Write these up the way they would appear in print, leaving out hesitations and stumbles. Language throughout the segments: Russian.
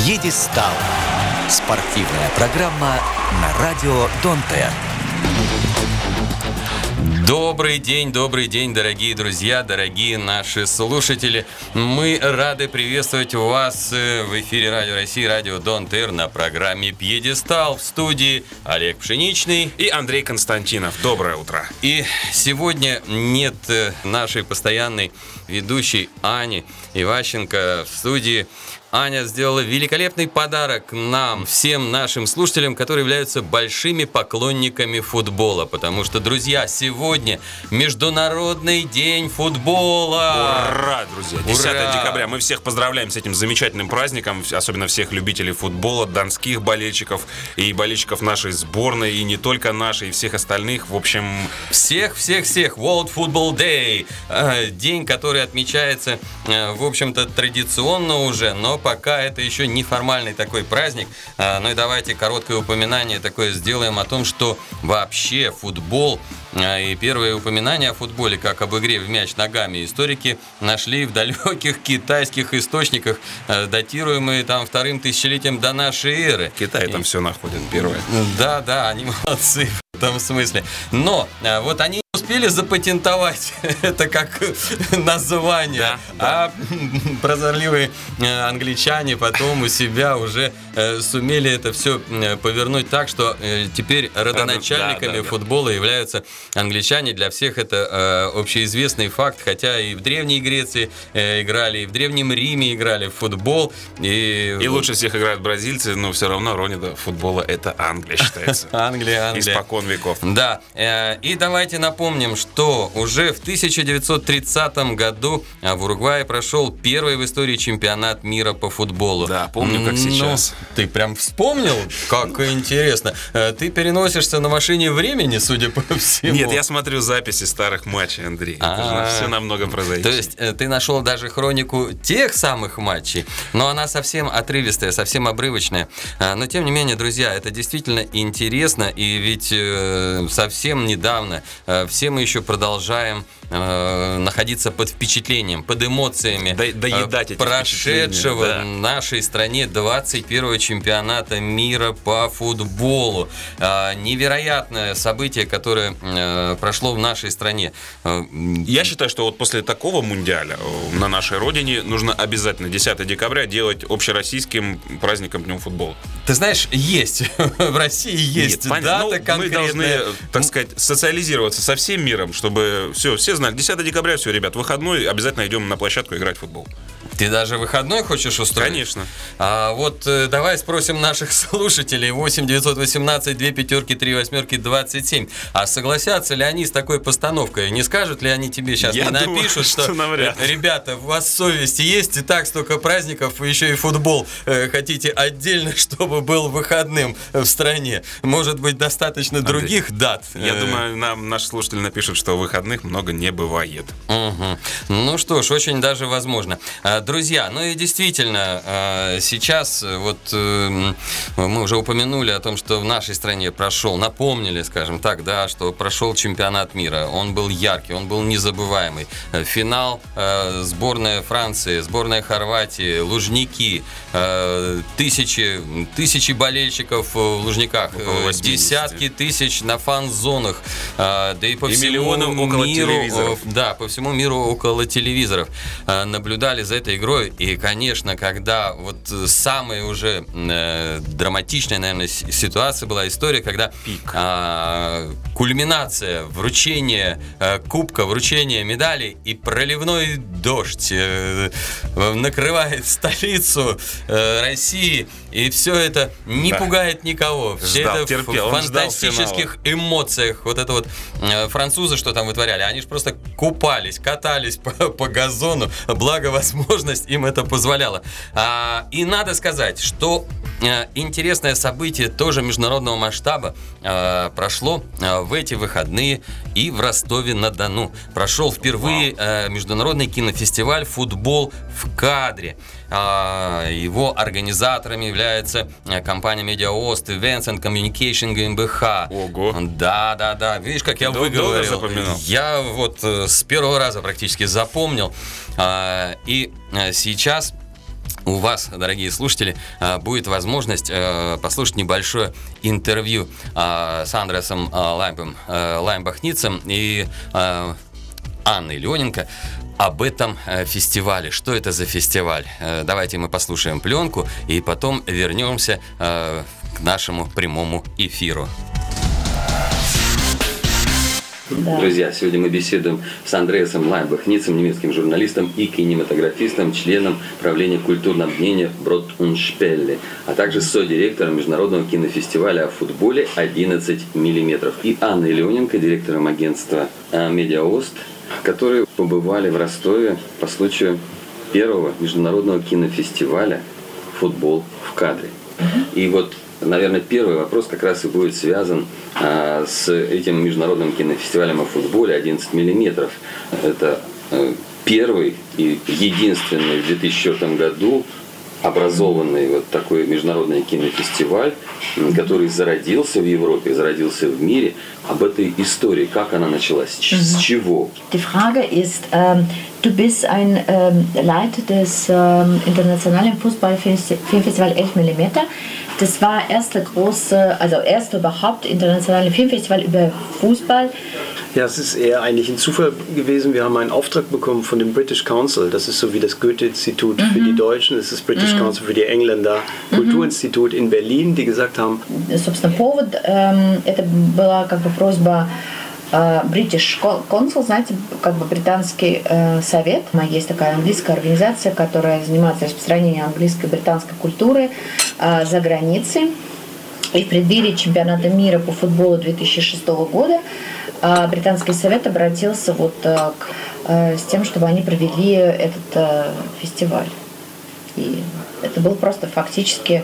«Пьедестал». Спортивная программа на радио Дон-Т. Добрый день, дорогие друзья, дорогие наши слушатели. Мы рады приветствовать вас в эфире Радио России, радио Дон-Т на программе «Пьедестал». В студии Олег Пшеничный и Андрей Константинов. Доброе утро. И сегодня нет нашей постоянной ведущей Ани Иващенко в студии. Аня сделала великолепный подарок нам, всем нашим слушателям, которые являются большими поклонниками футбола. Потому что, друзья, сегодня Международный день футбола. Ура, друзья! 10 декабря. Мы всех поздравляем с этим замечательным праздником. Особенно всех любителей футбола, донских болельщиков и болельщиков нашей сборной. И не только нашей, и всех остальных. В общем... Всех. World Football Day. День, который отмечается, в общем-то, традиционно уже, но пока это еще не формальный такой праздник. Ну и давайте короткое упоминание такое сделаем о том, что вообще футбол и первые упоминания о футболе, как об игре в мяч ногами, историки нашли в далеких китайских источниках, датируемые там 2-м тысячелетием до нашей эры. Китай там все находит первое. Да, они молодцы в этом смысле. Но вот они успели запатентовать это как название, а прозорливые англичане потом у себя уже сумели это все повернуть так, что теперь родоначальниками футбола являются англичане. Для всех это общеизвестный факт, хотя и в Древней Греции играли, и в Древнем Риме играли в футбол. И лучше всех играют бразильцы, но все равно родина футбола — это Англия считается. Англия. Испокон веков. Да, и давайте напомним, что уже в 1930 году в Уругвае прошел первый в истории чемпионат мира по футболу. Да, помню, как сейчас. Ты прям вспомнил? Как интересно. Ты переносишься на машине времени, судя по всему. Нет, я смотрю записи старых матчей, Андрей. Это же все намного прозаичнее. То есть ты нашел даже хронику тех самых матчей, но она совсем отрывистая, совсем обрывочная. Но тем не менее, друзья, это действительно интересно, и ведь совсем недавно все мы еще продолжаем находиться под впечатлением, под эмоциями прошедшего в нашей стране 21-го чемпионата мира по футболу. Невероятное событие, которое прошло в нашей стране. Я считаю, что вот после такого мундиаля на нашей родине нужно обязательно 10 декабря делать общероссийским праздником Днем футбола. Ты знаешь, есть. В России есть дата конкретная. Мы должны, так сказать, социализироваться со всем миром, чтобы все знали. 10 декабря, все, ребят, выходной, обязательно идем на площадку играть в футбол. Ты даже выходной хочешь устроить? Конечно. Вот давай спросим наших слушателей. 8-918-2-5-3-8-27. А согласятся ли они с такой постановкой? Не скажут ли они тебе сейчас? Я напишут, думаю, что ребята, у вас совесть есть, и так столько праздников, вы еще и футбол хотите отдельно, чтобы был выходным в стране. Может быть, достаточно других дат? Я думаю, нам наши слушатели напишут, что выходных много не бывает. Угу. Ну что ж, очень даже возможно. Друзья, ну и действительно, сейчас вот мы уже упомянули о том, что в нашей стране напомнили, скажем так, да, что прошел чемпионат мира. Он был яркий, он был незабываемый. Финал, сборная Франции, сборная Хорватии, Лужники, тысячи болельщиков в Лужниках, десятки тысяч на фан-зонах, да и по всему миру, по всему миру около телевизоров наблюдали за этой игрой. И, конечно, когда вот самая уже драматичная, наверное, ситуация была, история, когда кульминация, вручение кубка, вручение медали, и проливной дождь накрывает столицу России, и все это не пугает никого. Все это в фантастических эмоциях. Вот это вот французы, что там вытворяли, они же просто купались, катались по газону, благо возможность им это позволяла. И надо сказать, что интересное событие тоже международного масштаба прошло в эти выходные и в Ростове-на-Дону. Прошел впервые международный кинофестиваль «Футбол в кадре». Его организаторами является компания Медиаост Events and Communication GmbH. Ого! Да. Видишь, как я выговорил. Я вот с первого раза практически запомнил. И сейчас у вас, дорогие слушатели, будет возможность послушать небольшое интервью с Андреасом Лаймбахницем и Анной Леоненко об этом фестивале. Что это за фестиваль? Давайте мы послушаем пленку и потом вернемся к нашему прямому эфиру. Да. Друзья, сегодня мы беседуем с Андреасом Лаймбахницем, немецким журналистом и кинематографистом, членом правления культурного объединения Brot und Spiele, а также содиректором международного кинофестиваля о футболе 11 мм. И Анной Леоненко, директором агентства Media Ost, которые побывали в Ростове по случаю первого международного кинофестиваля «Футбол в кадре». И вот, наверное, первый вопрос как раз и будет связан с этим международным кинофестивалем о футболе 11 мм. Это первый и единственный в 2004 году образованный вот такой международный кинофестиваль, который зародился в Европе, зародился в мире. Об этой истории, как она началась, с чего? Die Frage ist, du bist ein Leiter des internationalen Fußballfilmfestival 11 mm. Das war erste überhaupt internationale Filmfestival über Fußball. Ja, es ist eher eigentlich ein Zufall gewesen. Wir haben einen Auftrag bekommen von dem British Council. Das ist so wie das Goethe-Institut für die Deutschen. Das ist das British Council für die Engländer. Kulturinstitut in Berlin, die gesagt haben... Собственно, повод, это была как бы просьба British Council, знаете, как бы британский совет. Есть такая английская организация, которая занимается распространением английской и британской культуры за границей. И в преддверии чемпионата мира по футболу 2006 года британский совет обратился с тем, чтобы они провели этот фестиваль. И это был просто фактически,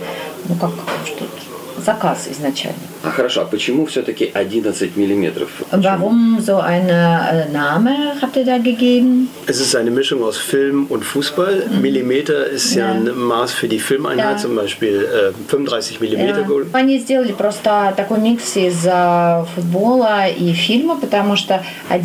заказ изначально. Хорошо, а почему все-таки 11 миллиметров? Warum so ein Name habt ihr da gegeben? Es ist eine Mischung aus Film und Fußball. Millimeter ist ja ein Maß für die Filmeinheit, zum Beispiel 35 Millimeter. Они сделали просто такой микс из футбола и фильма, потому что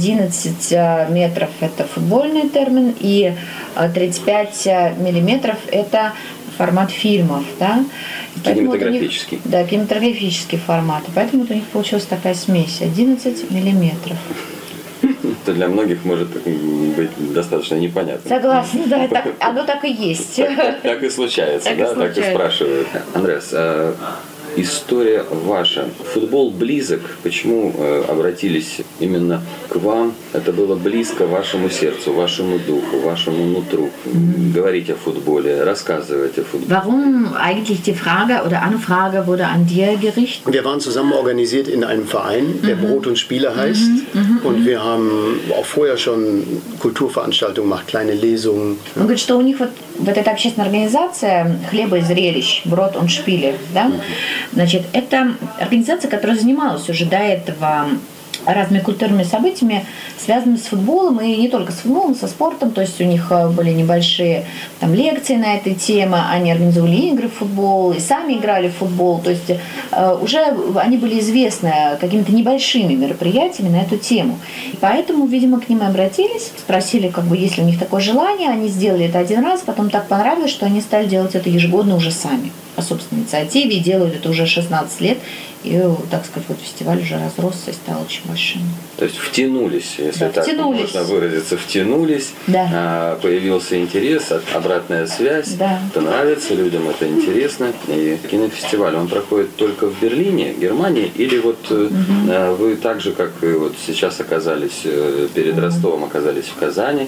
11 метров это футбольный термин, и 35 миллиметров это формат фильмов, да? Кинематографический. Да, кинематографический формат. Поэтому у них получилась такая смесь 11 миллиметров. Это для многих может быть достаточно непонятно. Согласна, да, оно так и есть. Так и случается, так и спрашивают. Андреас, история ваша. Футбол близок. Почему обратились именно к вам? Это было близко вашему сердцу, вашему духу, вашему нутру. Говорить о футболе, рассказывать о футболе. Warum eigentlich die Frage oder Anfrage wurde an dir gerichtet? Wir waren zusammen organisiert in einem Verein, der Brot und Spiele heißt. Und wir haben auch vorher schon Kulturveranstaltungen gemacht, kleine Lesungen. Он говорит, что у них вот эта общественная организация «Хлеба и зрелищ», «Брод und Spiele», да? Значит, это организация, которая занималась уже до этого разными культурными событиями, связанными с футболом, и не только с футболом, со спортом. То есть у них были небольшие лекции на эту тему, они организовали игры в футбол, и сами играли в футбол. То есть уже они были известны какими-то небольшими мероприятиями на эту тему. И поэтому, видимо, к ним обратились, спросили, есть ли у них такое желание. Они сделали это один раз, потом так понравилось, что они стали делать это ежегодно уже сами, по собственной инициативе, и делают это уже 16 лет. И, так сказать, фестиваль уже разросся и стал очень большим. То есть втянулись, если так можно выразиться, появился интерес, обратная связь, это нравится людям, это интересно. И кинофестиваль, он проходит только в Берлине, Германии, или вы так же, как и сейчас оказались перед Ростовом, оказались в Казани,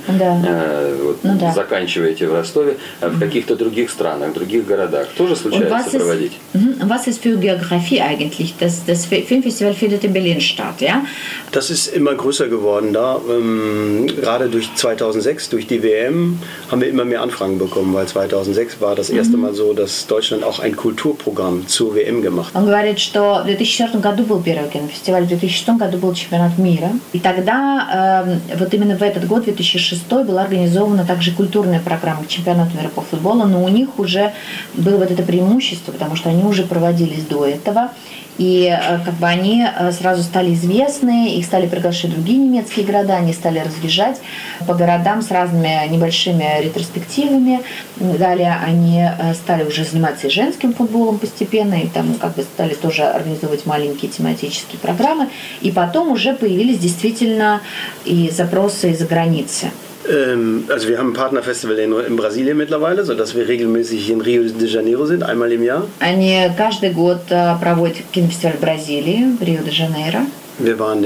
заканчиваете в Ростове, а в каких-то других странах, в других городах тоже случается проводить? Was ist für Geografie eigentlich? Das Filmfestival findet in Berlin statt, ja? Das ist immer größer geworden da. Gerade durch 2006, durch die WM, haben wir immer mehr Anfragen bekommen, weil 2006 war das erste Mal so, dass Deutschland auch ein Kulturprogramm zur WM gemacht hat. Он говорит, что в 2004 году был первый кинофестиваль, в 2006 году был чемпионат мира. И тогда, именно в этот год, 2006, была организована также культурная программа чемпионата мира по футболу, но у них уже было это преимущество, потому что они уже проводились до этого. И как бы они сразу стали известны, их стали приглашать в другие немецкие города, они стали разъезжать по городам с разными небольшими ретроспективами. Далее они стали уже заниматься и женским футболом постепенно, и там как бы стали тоже организовывать маленькие тематические программы. И потом уже появились действительно и запросы из-за границы. Also wir haben ein Partnerfestival in Brasilien mittlerweile, sodass wir regelmäßig in Rio de Janeiro sind, einmal im Jahr. Они каждый год проводят кинофестиваль в Бразилии, в Рио-де-Жанейро. Wir waren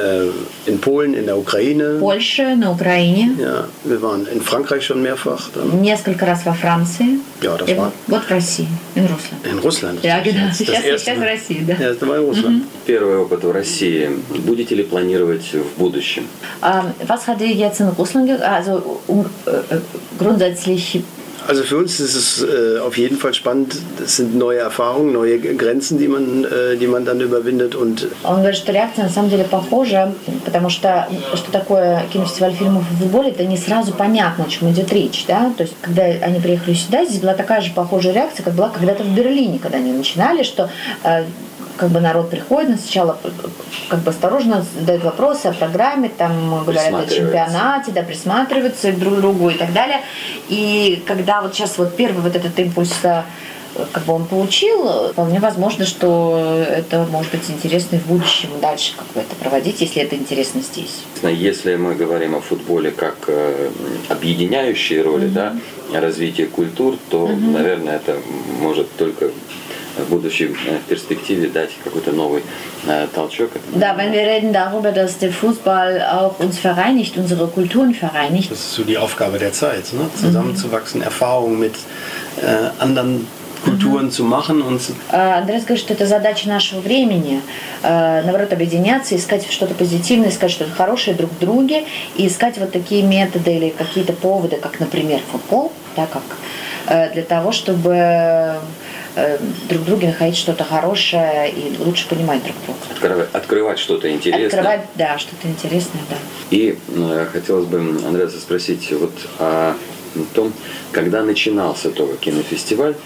in Polen, in der Ukraine. Польше, на Украине. Ja, wir waren in Frankreich schon mehrfach. Dann. Несколько раз во Франции. Ja, das war. Вот в России, in Russland. In Russland. Ja, genau. Сейчас в России, да. Erste Mal in Russland. Первый опыт в России. Будете ли планировать в будущем? Was hat ihr jetzt in Russland also grundsätzlich? Also für uns ist es auf jeden Fall spannend. Es sind neue Erfahrungen, neue Grenzen, die man dann überwindet. Und Он говорит, что реакция на самом деле похожа, потому что такое кинофестиваль фильмов в футболе, это не сразу понятно, о чем идет речь. Да? То есть, когда они приехали сюда, здесь была такая же похожая реакция, как была когда-то в Берлине, когда они начинали, что как бы народ приходит, но сначала как бы осторожно задают вопросы о программе, там говорят о чемпионате, да, присматриваются друг к другу и так далее. И когда вот сейчас вот первый вот этот импульс как бы он получил, вполне возможно, что это может быть интересно и в будущем дальше как бы это проводить, если это интересно здесь. Если мы говорим о футболе как объединяющей роли, да, развитие культур, то, наверное, это может только в будущей перспективе дать какой-то новый толчок. Да, wenn wir reden darüber, dass der Fußball auch uns vereinigt, unsere Kulturen vereinigt. Das ist so die Aufgabe der Zeit, ne? Zusammenzuwachsen, Erfahrungen mit anderen Kulturen zu machen. Андреас говорит, что это задача нашего времени, наоборот, объединяться, искать что-то позитивное, искать что-то хорошее друг в друге и искать вот такие методы или какие-то поводы, как, например, футбол, да, как, для того, чтобы друг в друге находить что-то хорошее и лучше понимать друг друга. Открывать что-то интересное. Открывать, да, что-то интересное, да. И хотелось бы, Андреаса, спросить вот о том, когда начинался только кинофестиваль,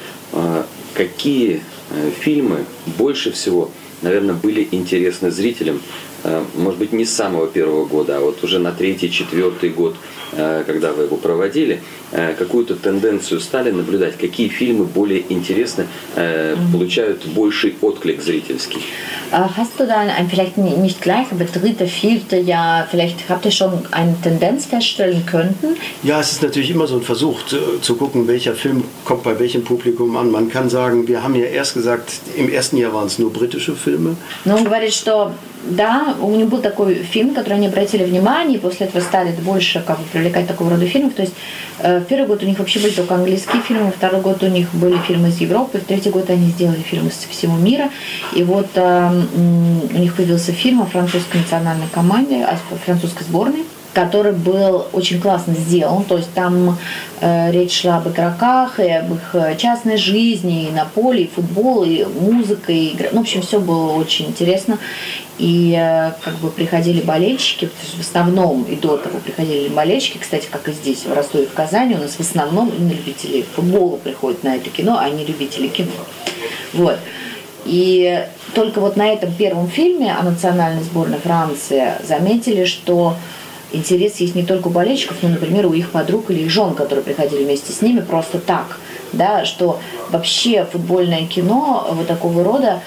какие фильмы больше всего, наверное, были интересны зрителям, может быть, не с самого первого года, а вот уже на 3-й, 4-й год, когда вы его проводили, какую-то тенденцию стали наблюдать, какие фильмы более интересны, получают больший отклик зрительский? Hast du dann vielleicht nicht gleich, aber 3., 4. Jahr, vielleicht habt ihr schon eine Tendenz feststellen können? Ja, es ist natürlich immer so ein Versuch zu gucken, welcher Film kommt bei welchem Publikum an. Man kann sagen, wir haben ja erst gesagt, im ersten Jahr waren es nur britische Filme. Но он говорит, что да, у них был такой фильм, который они обратили внимание, и после этого стали больше как бы привлекать такого рода фильмов. То есть в первый год у них вообще были только английские фильмы, во второй год у них были фильмы из Европы, в третий год они сделали фильмы со всего мира. И вот у них появился фильм о французской национальной команде, о французской сборной, который был очень классно сделан. То есть там речь шла об игроках, и об их частной жизни, и на поле, и футбол, и музыка, и игра. Ну, в общем, все было очень интересно. И как бы приходили болельщики, в основном и до того приходили болельщики, кстати, как и здесь, в Ростове, в Казани, у нас в основном именно любители футбола приходят на это кино, а не любители кино. Вот. И только вот на этом первом фильме о национальной сборной Франции заметили, что интерес есть не только у болельщиков, но, например, у их подруг или их жен, которые приходили вместе с ними просто так, да, что вообще футбольное кино вот такого рода,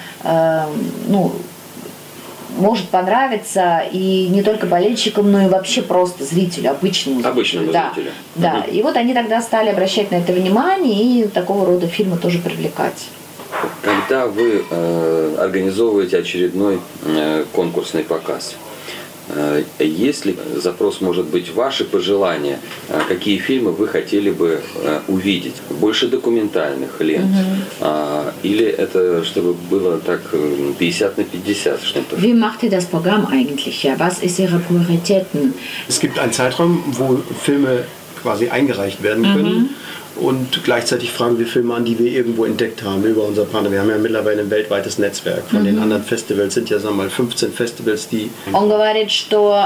может понравиться и не только болельщикам, но и вообще просто зрителю, обычному зрителю. Да. И вот они тогда стали обращать на это внимание и такого рода фильмы тоже привлекать. Когда вы организовываете очередной конкурсный показ, если запрос может быть ваши пожелания, какие фильмы вы хотели бы увидеть? Больше документальных лент? Или это чтобы было так 50 на 50? Wie macht ihr das Programm eigentlich? Was ist Ihre Prioritäten? Es gibt einen Zeitraum, wo Filme quasi eingereicht werden können. und gleichzeitig fragen wir Filme an, die wir irgendwo entdeckt haben über unser Partner. Wir haben ja mittlerweile ein weltweites Netzwerk. Von den anderen Festivals sind ja, sagen wir mal, 15 Festivals, die... Он говорит, что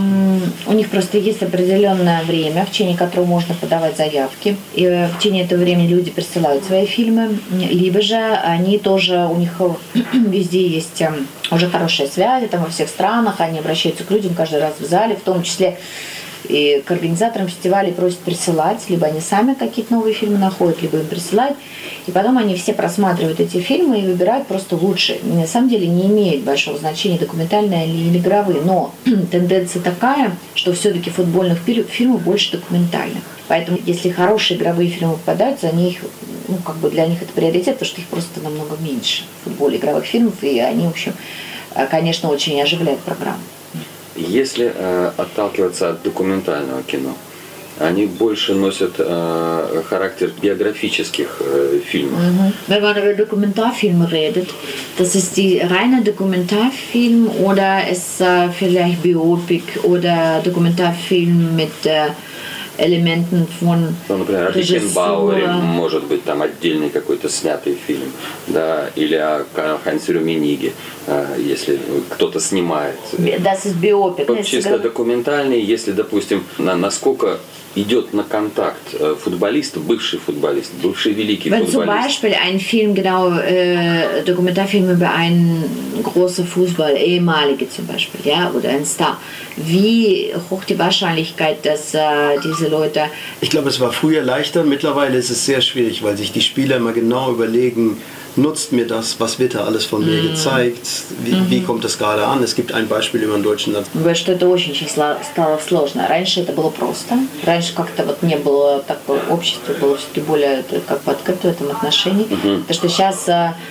у них просто есть определенное время, в течение которого можно подавать заявки. И в течение этого времени люди присылают свои фильмы. Либо же они тоже, у них везде есть уже хорошие связи, там во всех странах, они обращаются к людям каждый раз в зале, в том числе и к организаторам фестивалей просят присылать, либо они сами какие-то новые фильмы находят, либо им присылают. И потом они все просматривают эти фильмы и выбирают просто лучшие. На самом деле не имеет большого значения, документальные или игровые, но тенденция такая, что все-таки футбольных фильмов больше документальных. Поэтому если хорошие игровые фильмы попадаются, они их, для них это приоритет, потому что их просто намного меньше в футболе игровых фильмов, и они, в общем, конечно, очень оживляют программу. Если отталкиваться от документального кино, они больше носят характер биографических фильмов. Wenn man über Dokumentarfilme redet, das ist die reine Dokumentarfilm oder ist vielleicht Biopic oder Dokumentarfilm mit элементом von например, о Рикенбауэре может быть там отдельный какой-то снятый фильм, да, или о Хансе Рюмениге, если кто-то снимает. Das ist Biopic. Вот чисто документальный, если, допустим, насколько идет на контакт футболист, бывший великий Wenn футболист. Zum Beispiel ein Film, Dokumentarfilm über einen großen Fußball, ehemalige zum Beispiel, ja, oder ein Star. Wie hoch die Wahrscheinlichkeit, dass diese Leute... Ich glaube, es war früher leichter, mittlerweile ist es sehr schwierig, weil sich die Spieler immer genau überlegen, nutzt mir das, was wird da alles von mir gezeigt, wie kommt das gerade an. Es gibt ein Beispiel über einen deutschen Satz. Что это очень стало сложно. Раньше это было просто. Раньше как-то не было такого общества, было все-таки более открыто в этом отношении. Потому что сейчас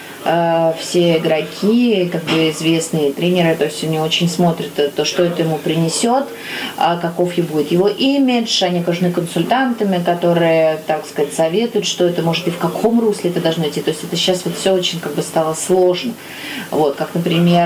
все игроки, известные тренеры, то есть они очень смотрят то, что это ему принесет, каков будет его имидж, они окружены консультантами, которые, так сказать, советуют, что это может и в каком русле это должно идти. То есть это сейчас все очень стало сложно. Вот, как, например,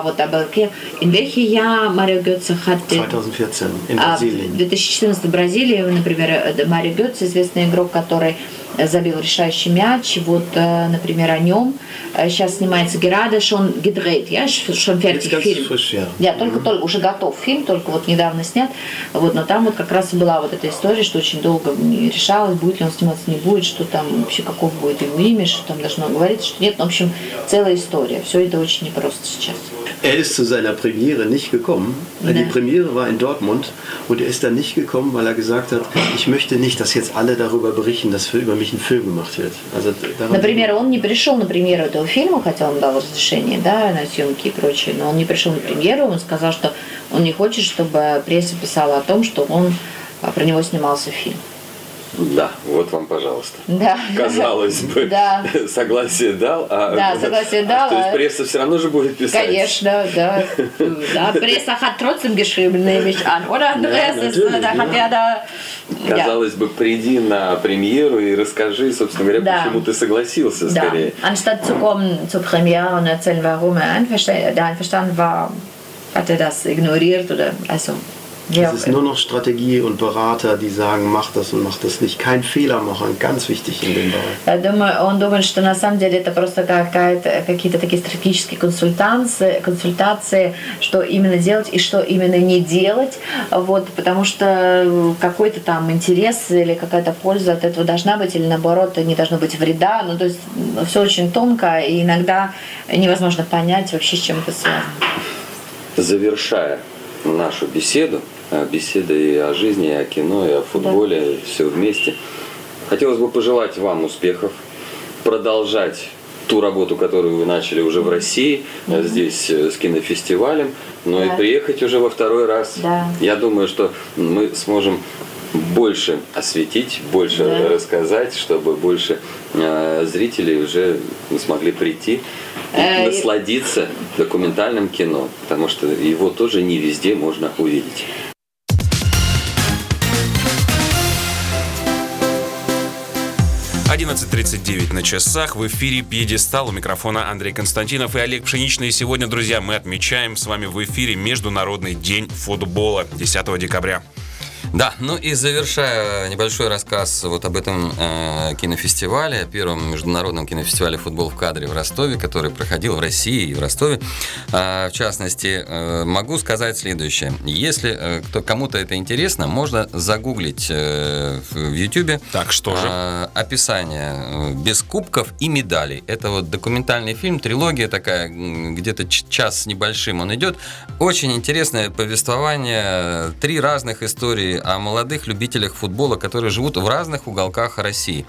in welchem Jahr Mario Götze hat 2014 in Brasilien. В 2014 в Бразилии, например, Марио Götze, известный игрок, который забил решающий мяч. Вот, например, о нем сейчас снимается gerade schon gedreht, schon fertig фильм. Только уже готов фильм, только недавно снят. Но там как раз и была эта история, что очень долго не решалось, будет ли он сниматься, не будет, что там вообще каков будет его имидж, что там должно говориться, что нет. В общем, целая история. Все это очень непросто сейчас. Ist zu seiner Premiere nicht gekommen. Die Premiere war in Dortmund und er ist dann nicht gekommen, weil er gesagt hat, ich möchte nicht, dass jetzt alle darüber berichten, dass über mich ein Film gemacht wird. Например, он не пришел на премьеру этого фильма, хотя он дал разрешение, на съемки и прочее, но он не пришел на премьеру, он сказал, что он не хочет, чтобы пресса писала о том, что он про него снимался фильм. Да, вот вам, пожалуйста. Да. Казалось бы, согласие дал, согласие дал. То есть пресса все равно же будет писать. Конечно, да. Пресса hat trotzdem geschrieben, nehme ich an, oder, Andreas? Казалось бы, приди на премьеру и расскажи, собственно говоря, почему ты согласился скорее. Anstatt zu kommen zur Premiere und erzählen, warum er einverstanden war, hat er das ignoriert oder, Es ist nur noch Strategie und Berater, die sagen, mach das und mach das nicht. Kein Fehler machen, ganz wichtig in dem Bereich. Он думает, что на самом деле это просто какие-то такие стратегические консультации, что именно делать и что именно не делать, потому что какой-то там интерес или какая-то польза от этого должна быть, или наоборот, не должно быть вреда. То есть все очень тонко, и иногда невозможно понять вообще, с чем это связано. Завершая нашу беседа и о жизни, и о кино, и о футболе, все вместе. Хотелось бы пожелать вам успехов, продолжать ту работу, которую вы начали уже в России, здесь с кинофестивалем, но и приехать уже во второй раз. Да. Я думаю, что мы сможем больше осветить, больше рассказать, чтобы больше зрителей уже смогли прийти и насладиться документальным кино, потому что его тоже не везде можно увидеть. «11:39 на часах». В эфире «Пьедестал». У микрофона Андрей Константинов и Олег Пшеничный. И сегодня, друзья, мы отмечаем с вами в эфире Международный день футбола 10 декабря. Да, ну и завершая небольшой рассказ вот об этом кинофестивале, первом международном кинофестивале «Футбол в кадре» в Ростове, который проходил в России и в Ростове, в частности, могу сказать следующее. Если кому-то это интересно, можно загуглить в Ютубе описание «Без кубков и медалей». Это вот документальный фильм, трилогия такая, где-то час с небольшим он идет. Очень интересное повествование, 3 разных истории о молодых любителях футбола, которые живут в разных уголках России.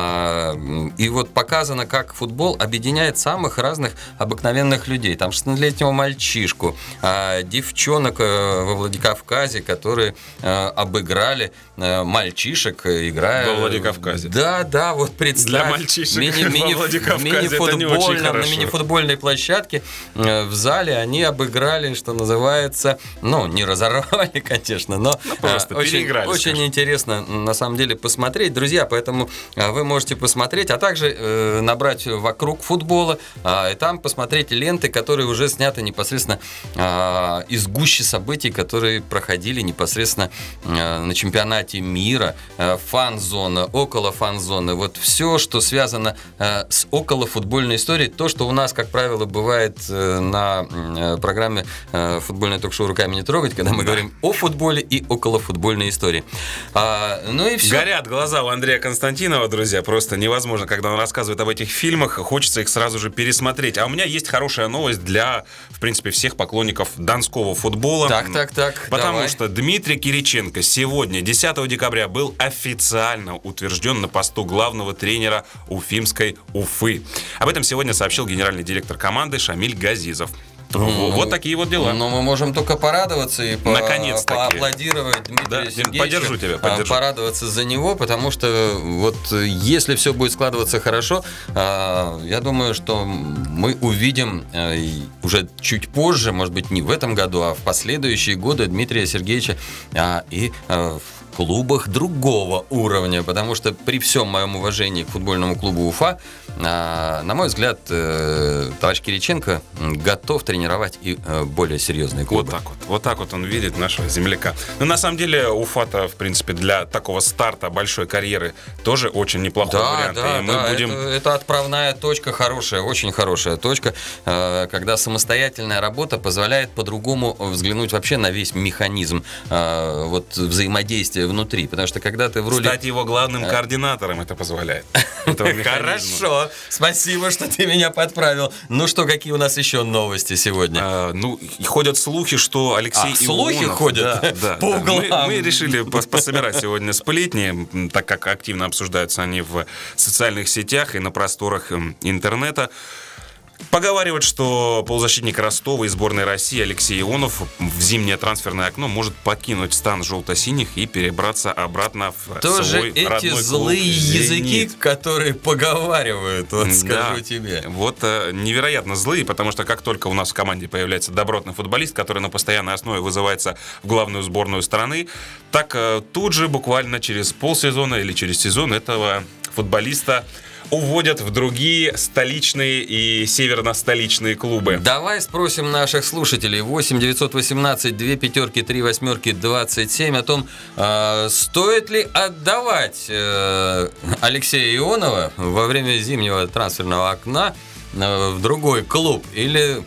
И вот показано, как футбол объединяет самых разных обыкновенных людей. Там 16-летнего мальчишку, девчонок во Владикавказе, которые обыграли мальчишек, играя... Во Владикавказе. Да, вот представь. Для мальчишек во Владикавказе это не очень хорошо. На мини-футбольной площадке в зале они обыграли, что называется, не разорвали, конечно, но просто переиграли. Очень интересно, на самом деле, посмотреть. Друзья, поэтому вы можете посмотреть, а также набрать «Вокруг футбола», и там посмотреть ленты, которые уже сняты непосредственно из гущи событий, которые проходили непосредственно на чемпионате мира, фан-зона, около фан-зоны. Вот все, что связано с околофутбольной историей, то, что у нас, как правило, бывает на программе «Футбольное ток-шоу «Руками не трогать», когда мы говорим о футболе и околофутбольной истории. Ну и все. Горят глаза у Андрея Константинова, друзья, просто невозможно, когда он рассказывает об этих фильмах, хочется их сразу же пересмотреть. А у меня есть хорошая новость для, в принципе, всех поклонников донского футбола. Так. Потому что Дмитрий Кириченко сегодня, 10 декабря, был официально утвержден на посту главного тренера уфимской Уфы. Об этом сегодня сообщил генеральный директор команды Шамиль Газизов. Вот такие вот дела. Но мы можем только порадоваться и поаплодировать Дмитрию Сергеевичу. Поддержу тебя. Порадоваться за него, потому что вот если все будет складываться хорошо, я думаю, что мы увидим уже чуть позже, может быть, не в этом году, а в последующие годы Дмитрия Сергеевича и в клубах другого уровня, потому что при всем моем уважении к футбольному клубу Уфа, на мой взгляд, товарищ Кириченко готов тренировать и более серьезные клубы. Вот так вот он видит нашего земляка. Но на самом деле Уфа-то, в принципе, для такого старта большой карьеры тоже очень неплохой вариант. Это отправная точка хорошая, очень хорошая точка, когда самостоятельная работа позволяет по-другому взглянуть вообще на весь механизм взаимодействия внутри, потому что когда ты в роли... Стать его главным координатором это позволяет. Хорошо, спасибо, что ты меня подправил. Ну что, какие у нас еще новости сегодня? Ходят слухи, что Алексей Ионов... Слухи ходят по углам. Мы решили пособирать сегодня сплетни, так как активно обсуждаются они в социальных сетях и на просторах интернета. Поговаривают, что полузащитник Ростова и сборной России Алексей Ионов в зимнее трансферное окно может покинуть стан желто-синих и перебраться обратно в свой родной клуб. Тоже эти злые языки, которые поговаривают, скажу тебе. Вот невероятно злые, потому что как только у нас в команде появляется добротный футболист, который на постоянной основе вызывается в главную сборную страны, так тут же буквально через полсезона или через сезон этого футболиста уводят в другие столичные и северно-столичные клубы. Давай спросим наших слушателей 8 918 2 5 3 8 27 о том, стоит ли отдавать Алексея Ионова во время зимнего трансферного окна в другой клуб или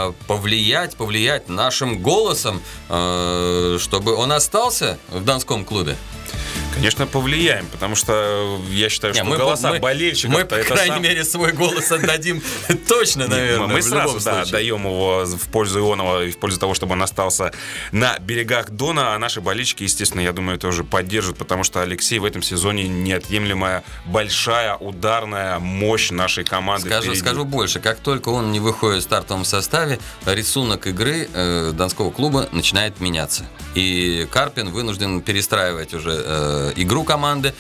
повлиять нашим голосом, чтобы он остался в донском клубе. Конечно, повлияем, потому что я считаю, что голоса болельщиков... Мы, по крайней мере, свой голос отдадим точно, наверное. Мы сразу даем его в пользу Ионова и в пользу того, чтобы он остался на берегах Дона, а наши болельщики, естественно, я думаю, тоже поддержат, потому что Алексей в этом сезоне неотъемлемая, большая, ударная мощь нашей команды. Скажу больше, как только он не выходит в стартовом составе, рисунок игры донского клуба начинает меняться. И Карпин вынужден перестраивать уже игру команды,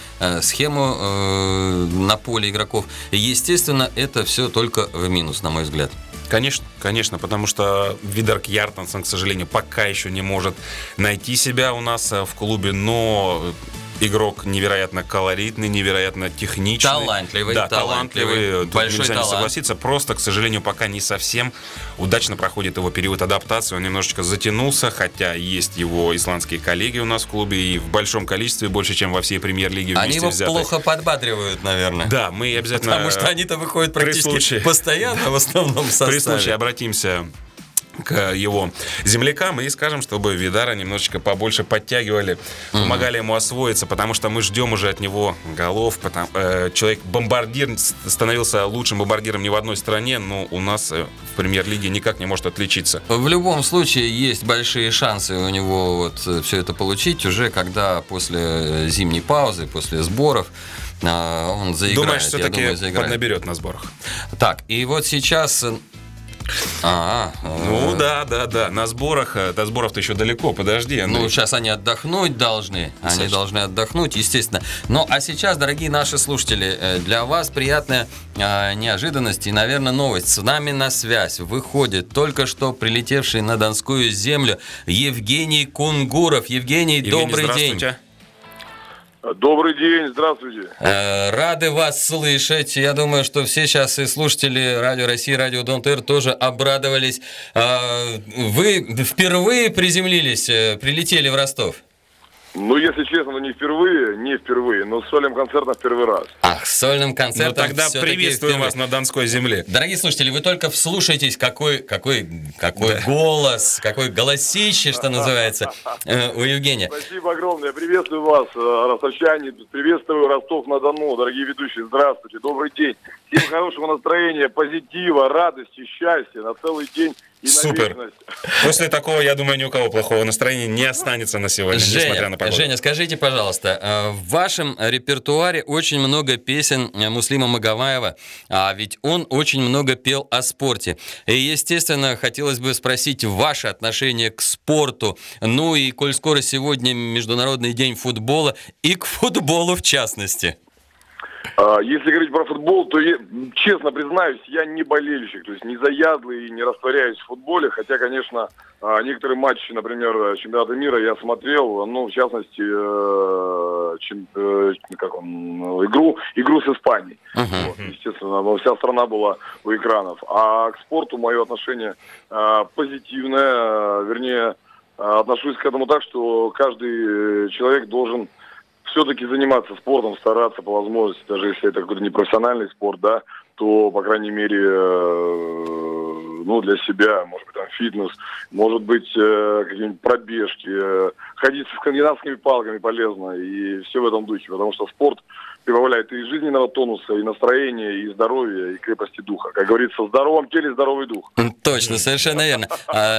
схему на поле игроков. И, естественно, это все только в минус, на мой взгляд. Конечно, потому что Видар Кьяртанссон, к сожалению, пока еще не может найти себя у нас в клубе, но игрок невероятно колоритный, невероятно техничный. Талантливый. Да, талантливый. Тут Большой нельзя талант. не согласиться. Просто, к сожалению, пока не совсем удачно проходит его период адаптации. Он немножечко затянулся, хотя есть его исландские коллеги у нас в клубе и в большом количестве, больше, чем во всей премьер-лиге вместе Они его взятые. плохо подбадривают, наверное. Да, мы обязательно... Потому что они-то выходят практически случае- постоянно в основном составе. При случае обратимся к его землякам и скажем, чтобы Видара немножечко побольше подтягивали, помогали ему освоиться, потому что мы ждем уже от него голов. Человек-бомбардир становился лучшим бомбардиром не в одной стране, но у нас в премьер-лиге никак не может отличиться. В любом случае есть большие шансы у него вот все это получить уже, когда после зимней паузы, после сборов он заиграет. Думаешь, Я все-таки думаю, заиграет. поднаберет на сборах? Так, и вот сейчас... Ну да. На сборах, до сборов-то еще далеко, подожди. Ну, сейчас они отдохнуть должны. Они Саша. должны отдохнуть, естественно. Ну, а сейчас, дорогие наши слушатели, для вас приятная неожиданность и, наверное, новость. С нами на связь выходит только что прилетевший на Донскую землю Евгений Кунгуров. Евгений, добрый день. здравствуйте. Добрый день, здравствуйте. Рады вас слышать. Я думаю, что все сейчас и слушатели Радио России, Радио Донт Эр тоже обрадовались. Вы впервые приземлились, прилетели в Ростов? Ну, если честно, не впервые, но с сольным концертом в первый раз. Ах, с сольным Ну концертом. тогда всё-таки приветствуем впервые. вас на Донской земле. Дорогие слушатели, вы только вслушайтесь, какой голос, какой голосище, что называется, у Евгения. Спасибо огромное, приветствую вас, ростовчане, приветствую Ростов-на-Дону, дорогие ведущие, здравствуйте, добрый день. Всем хорошего настроения, позитива, радости, счастья на целый день и на Супер. вечность. После такого, я думаю, ни у кого плохого настроения не останется на сегодня, несмотря на погоду. Женя, скажите, пожалуйста, в вашем репертуаре очень много песен Муслима Магомаева, а ведь он очень много пел о спорте. И, естественно, хотелось бы спросить ваше отношение к спорту. Ну и, коль скоро сегодня Международный день футбола, и к футболу в частности. Если говорить про футбол, то, честно признаюсь, я не болельщик, то есть не заядлый и не растворяюсь в футболе, хотя, конечно, некоторые матчи, например, чемпионата мира я смотрел, ну, в частности, игру с Испанией. Вот, естественно, вся страна была у экранов. А к спорту мое отношение позитивное, вернее, отношусь к этому так, что каждый человек должен все-таки заниматься спортом, стараться по возможности, даже если это какой-то непрофессиональный спорт, да, то, по крайней мере, ну, для себя, может быть, там, фитнес, может быть, какие-нибудь пробежки, ходить с скандинавскими палками полезно, и все в этом духе, потому что спорт прибавляет и жизненного тонуса, и настроения, и здоровья, и крепости духа. Как говорится, в здоровом теле здоровый дух. Точно, совершенно верно.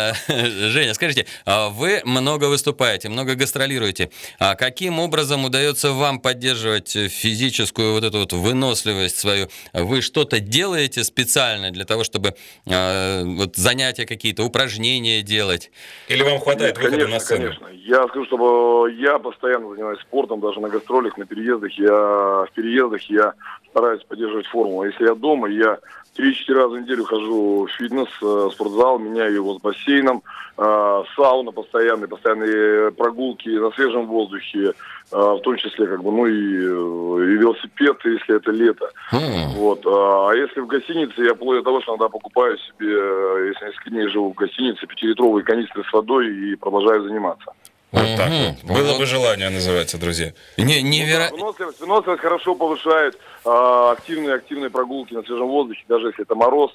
Женя, скажите, вы много выступаете, много гастролируете. Каким образом удается вам поддерживать физическую вот эту вот выносливость свою? Вы что-то делаете специально для того, чтобы вот занятия какие-то, упражнения делать? Или вам хватает выхода на сцену? Конечно. Я скажу, чтобы я постоянно занимаюсь спортом, даже на гастролях, на переездах. В переездах я стараюсь поддерживать форму. А если я дома, я 3-4 раза в неделю хожу в фитнес, спортзал, меняю его с бассейном, сауна постоянные прогулки на свежем воздухе, в том числе, как бы, ну и велосипед, если это лето. Вот. А если в гостинице, я вплоть до того, что иногда покупаю себе, если несколько дней живу в гостинице, 5-литровые канистры с водой и продолжаю заниматься. Вот так вот. Было бы желание, называется, друзья. Выносливость хорошо повышает, активные прогулки на свежем воздухе, даже если это мороз,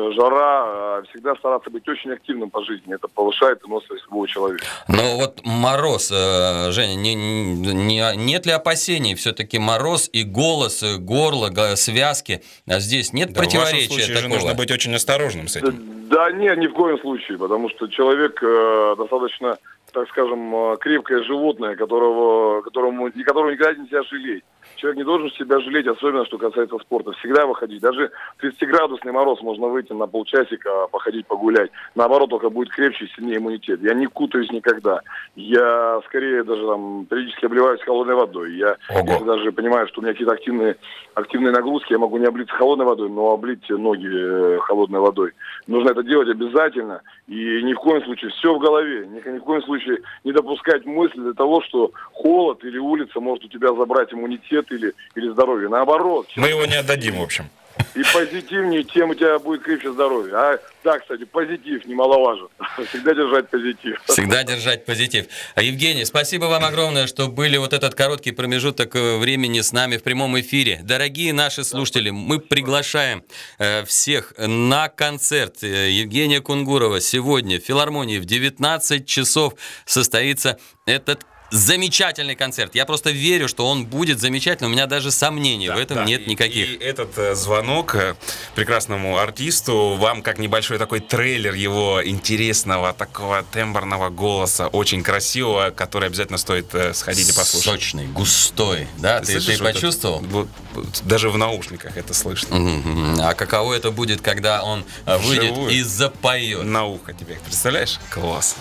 жара, всегда стараться быть очень активным по жизни. Это повышает выносливость любого человека. Но вот мороз, Женя, нет ли опасений? Все-таки мороз и голос, горло, связки, а здесь нет противоречия в вашем случае такого? же нужно быть очень осторожным с этим. Да нет, ни в коем случае, потому что человек достаточно, так скажем, крепкое животное, которому никогда нельзя жалеть. Человек не должен себя жалеть, особенно что касается спорта. Всегда выходить. Даже 30-градусный мороз можно выйти на полчасика, походить, погулять. Наоборот, только будет крепче и сильнее иммунитет. Я не кутаюсь никогда. Я скорее даже там периодически обливаюсь холодной водой. Я если даже понимаю, что у меня какие-то активные нагрузки, я могу не облиться холодной водой, но облить ноги холодной водой. Нужно это делать обязательно. И ни в коем случае все в голове. Ни в коем случае случае не допускать мысли для того, что холод или улица может у тебя забрать иммунитет или здоровье. Наоборот. Мы его не отдадим, в общем. И позитивнее, тем у тебя будет крепче здоровье. А да, кстати, позитив немаловажен. Всегда держать позитив. Всегда держать позитив. Евгений, спасибо вам огромное, что были вот этот короткий промежуток времени с нами в прямом эфире. Дорогие наши слушатели, мы приглашаем всех на концерт Евгения Кунгурова. Сегодня в филармонии в 19 часов состоится этот замечательный концерт. Я просто верю, что он будет замечательным. У меня даже сомнений в этом нет никаких. И этот звонок прекрасному артисту вам как небольшой такой трейлер его интересного, такого тембрного голоса, очень красивого, который обязательно стоит сходить и послушать. Сочный, густой. Да, ты почувствовал? Даже в наушниках это слышно. А каково это будет, когда он выйдет и запоет? На ухо тебе. Представляешь? Класс.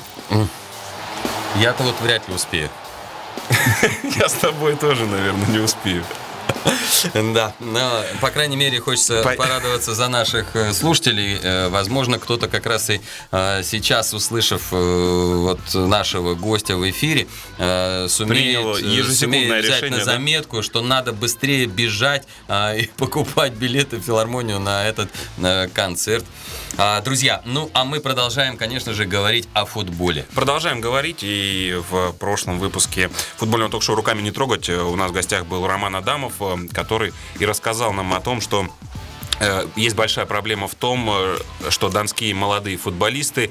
Я-то вот вряд ли успею. Я с тобой тоже, наверное, не успею. Да, но, по крайней мере, хочется порадоваться за наших слушателей. Возможно, кто-то как раз и сейчас, услышав вот нашего гостя в эфире, сумеет взять на заметку, что надо быстрее бежать и покупать билеты в филармонию на этот концерт. Друзья, ну а мы продолжаем, конечно же, говорить о футболе. Продолжаем говорить, и в прошлом выпуске футбольного ток-шоу «Руками не трогать» у нас в гостях был Роман Адамов, который и рассказал нам о том, что есть большая проблема в том, что донские молодые футболисты,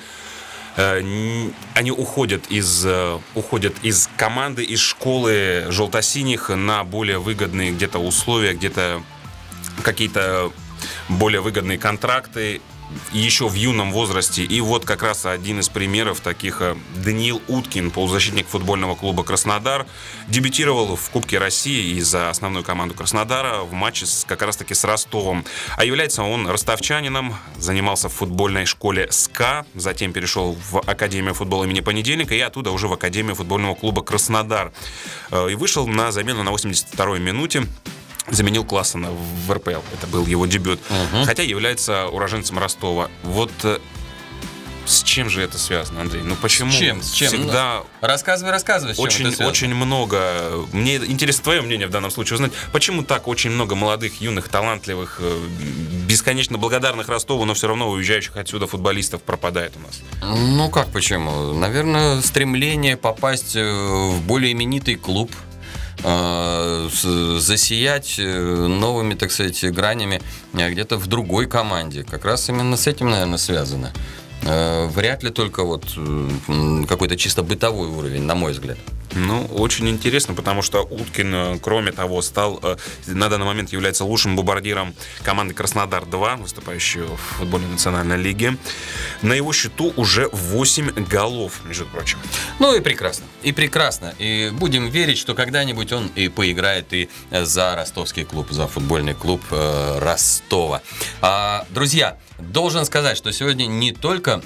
они уходят из команды, из школы желто-синих на более выгодные где-то условия, где-то какие-то более выгодные контракты еще в юном возрасте. И вот как раз один из примеров таких: Даниил Уткин, полузащитник футбольного клуба «Краснодар», дебютировал в Кубке России и за основную команду Краснодара в матче как раз-таки с Ростовом. А является он ростовчанином, занимался в футбольной школе СКА, затем перешел в Академию футбола имени Понедельника и оттуда уже в Академию футбольного клуба «Краснодар». И вышел на замену на 82-й минуте. Заменил Классена в РПЛ. Это был его дебют. Хотя является уроженцем Ростова. Вот с чем же это связано, Андрей? Ну почему? С чем? Всегда... Рассказывай, с чем это связано. Очень много. Мне интересно твое мнение в данном случае узнать. Почему так очень много молодых, юных, талантливых, бесконечно благодарных Ростову, но все равно уезжающих отсюда футболистов пропадает у нас? Ну как почему? Наверное, стремление попасть в более именитый клуб, засиять новыми, так сказать, гранями где-то в другой команде. Как раз именно с этим, наверное, связано. Вряд ли только вот какой-то чисто бытовой уровень, на мой взгляд. Ну, очень интересно, потому что Уткин, кроме того, стал, на данный момент является лучшим бомбардиром команды «Краснодар-2», выступающей в футбольной национальной лиге. На его счету уже 8 голов, между прочим. Ну и прекрасно, и прекрасно. И будем верить, что когда-нибудь он и поиграет и за ростовский клуб, за футбольный клуб Ростова. Друзья, должен сказать, что сегодня не только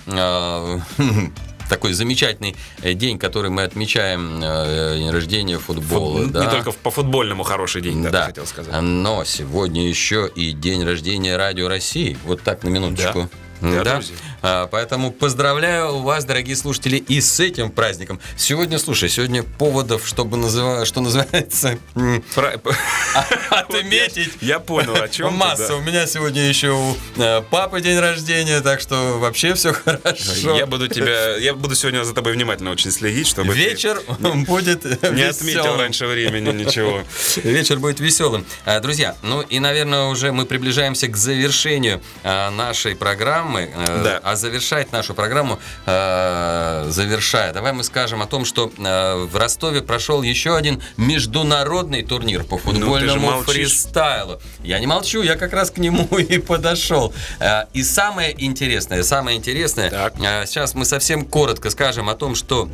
такой замечательный день, который мы отмечаем, день рождения футбола. Не только по-футбольному хороший день, да, ты хотел сказать. Но сегодня еще и день рождения Радио России. Вот так, на минуточку. Да. Поэтому поздравляю вас, дорогие слушатели, и с этим праздником. Сегодня поводов, чтобы что называется, отметить. Я понял, о чем масса. У меня сегодня еще у папы день рождения, так что вообще все хорошо. Я буду сегодня за тобой внимательно очень следить, чтобы вечер будет не отметил раньше времени ничего. Вечер будет веселым. Друзья, ну и, наверное, уже мы приближаемся к завершению нашей программы. А завершать нашу программу, давай мы скажем о том, что в Ростове прошел еще один международный турнир по футбольному фристайлу. Я не молчу, я как раз к нему и подошел. И самое интересное, сейчас мы совсем коротко скажем о том, что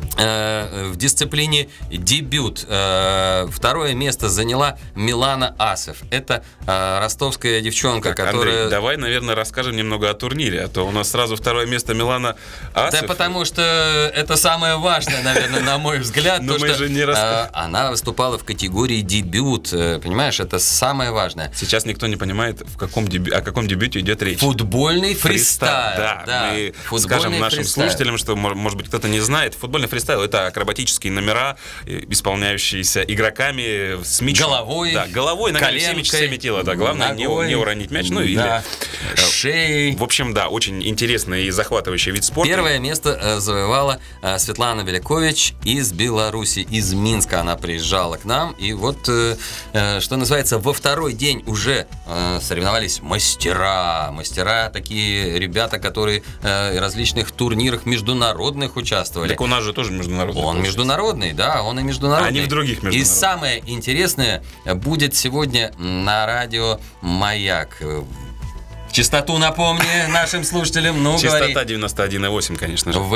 в дисциплине дебют второе место заняла Милана Асов. Это ростовская девчонка, которая... Андрей, давай, наверное, расскажем немного о турнире, а то у нас сразу второе место Милана Асов. Да, потому что это самое важное, наверное, на мой взгляд. Но мы же не рассказываем. Она выступала в категории дебют. Понимаешь, это самое важное. Сейчас никто не понимает, о каком дебюте идет речь. Футбольный фристайл. Да, мы скажем нашим слушателям, что, может быть, кто-то не знает. Футбольный фристайл фристайл — это акробатические номера, исполняющиеся игроками с мячом. Головой, да, головой, ногами, всеми частями тела. Да, главное не уронить мяч. Ну, да, или шеей. В общем, да, очень интересный и захватывающий вид спорта. Первое место завоевала Светлана Великович из Беларуси, из Минска. Она приезжала к нам. И вот, что называется, во второй день уже соревновались мастера. Мастера такие ребята, которые в различных турнирах международных участвовали. Так у нас же тоже международный. Он международный, да, он и международный. А не в других международных. И самое интересное будет сегодня на радио «Маяк». Частоту напомни нашим слушателям. Ну, частота 91,8, конечно же. В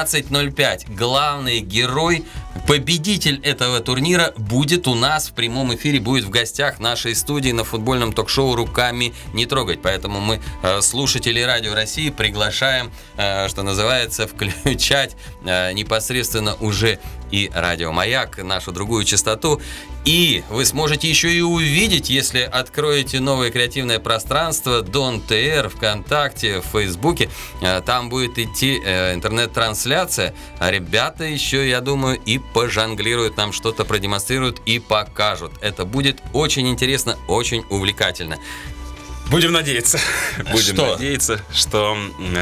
18:05 главный герой, победитель этого турнира будет у нас в прямом эфире, будет в гостях нашей студии на футбольном ток-шоу «Руками не трогать». Поэтому мы слушателей Радио России приглашаем, что называется, включать непосредственно уже и радио «Маяк», нашу другую частоту. И вы сможете еще и увидеть, если откроете новое креативное пространство Дон ТР ВКонтакте, в Фейсбуке. Там будет идти интернет-трансляция. А ребята еще, я думаю, и пожонглируют нам, что-то продемонстрируют и покажут. Это будет очень интересно, очень увлекательно. Будем надеяться. Будем Что? надеяться, что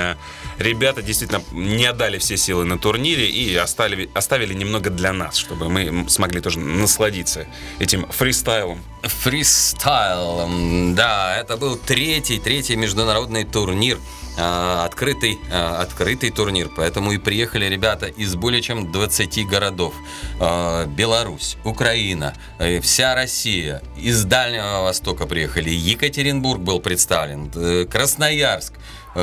ребята действительно не отдали все силы на турнире и оставили немного для нас, чтобы мы смогли тоже насладиться этим фристайлом. Фристайл, да, это был третий международный турнир, открытый турнир, поэтому и приехали ребята из более чем 20 городов. Беларусь, Украина, вся Россия, из Дальнего Востока приехали, Екатеринбург был представлен, Красноярск.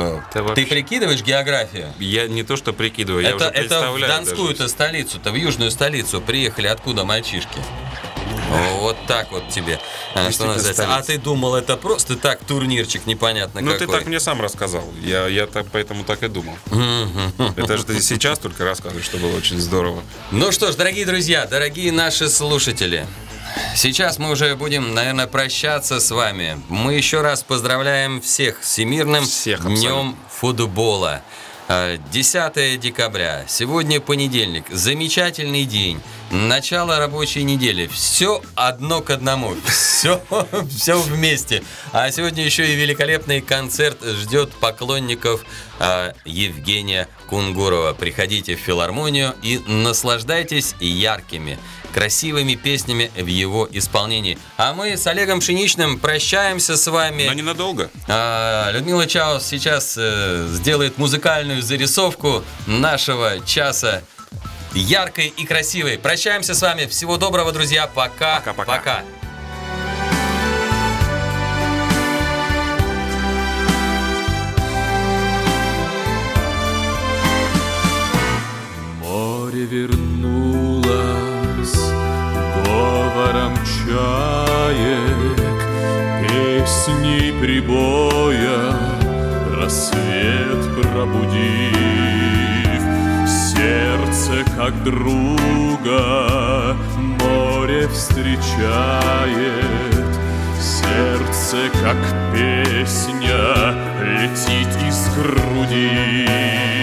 Ты прикидываешь географию? Я не то что прикидываю, я уже Это представляю. в Донскую-то столицу-то, в южную столицу приехали откуда мальчишки? Вот так вот тебе. Что называется. А ты думал, это просто так турнирчик непонятно какой? Ну, ты так мне сам рассказал. Я поэтому так и думал. Это же ты сейчас только рассказываешь, что было очень здорово. Ну что ж, дорогие друзья, дорогие наши слушатели, сейчас мы уже будем, наверное, прощаться с вами. Мы еще раз поздравляем всех с Всемирным днем футбола. 10 декабря, сегодня понедельник, замечательный день, начало рабочей недели, все одно к одному, все вместе. А сегодня еще и великолепный концерт ждет поклонников Евгения Кунгурова. Приходите в филармонию и наслаждайтесь яркими, красивыми песнями в его исполнении. А мы с Олегом Пшеничным прощаемся с вами. Но ненадолго. Людмила Чаус сейчас сделает музыкальную зарисовку нашего часа яркой и красивой. Прощаемся с вами. Всего доброго, друзья. Пока. Пока. Море вернулось говором чаек, песней прибоя, рассвет пробудив, сердце как друга море встречает, сердце как песня летит из груди.